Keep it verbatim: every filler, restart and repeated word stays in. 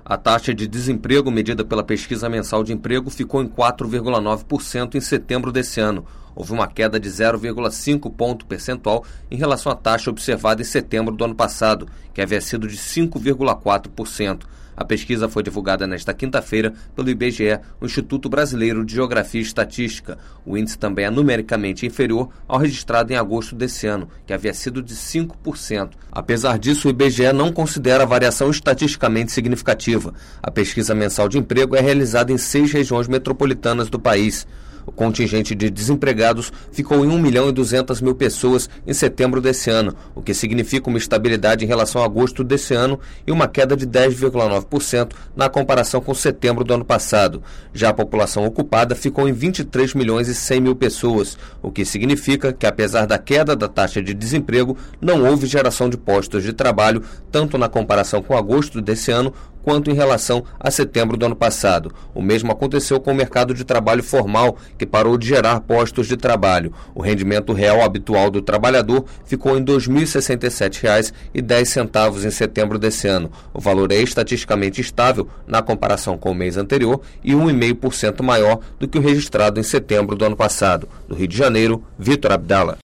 A taxa de desemprego medida pela Pesquisa Mensal de Emprego ficou em quatro vírgula nove por cento em setembro desse ano. Houve uma queda de zero vírgula cinco ponto percentual em relação à taxa observada em setembro do ano passado, que havia sido de cinco vírgula quatro por cento. A pesquisa foi divulgada nesta quinta-feira pelo I B G E, o Instituto Brasileiro de Geografia e Estatística. O índice também é numericamente inferior ao registrado em agosto desse ano, que havia sido de cinco por cento. Apesar disso, o I B G E não considera a variação estatisticamente significativa. A pesquisa mensal de emprego é realizada em seis regiões metropolitanas do país. O contingente de desempregados ficou em um milhão e duzentas mil pessoas em setembro desse ano, o que significa uma estabilidade em relação a agosto desse ano e uma queda de dez vírgula nove por cento na comparação com setembro do ano passado. Já a população ocupada ficou em vinte e três milhões e cem mil pessoas, o que significa que, apesar da queda da taxa de desemprego, não houve geração de postos de trabalho, tanto na comparação com agosto desse ano, quanto em relação a setembro do ano passado. O mesmo aconteceu com o mercado de trabalho formal, que parou de gerar postos de trabalho. O rendimento real habitual do trabalhador ficou em dois mil e sessenta e sete reais e dez centavos em setembro desse ano. O valor é estatisticamente estável na comparação com o mês anterior e um vírgula cinco por cento maior do que o registrado em setembro do ano passado. Do Rio de Janeiro, Vitor Abdala.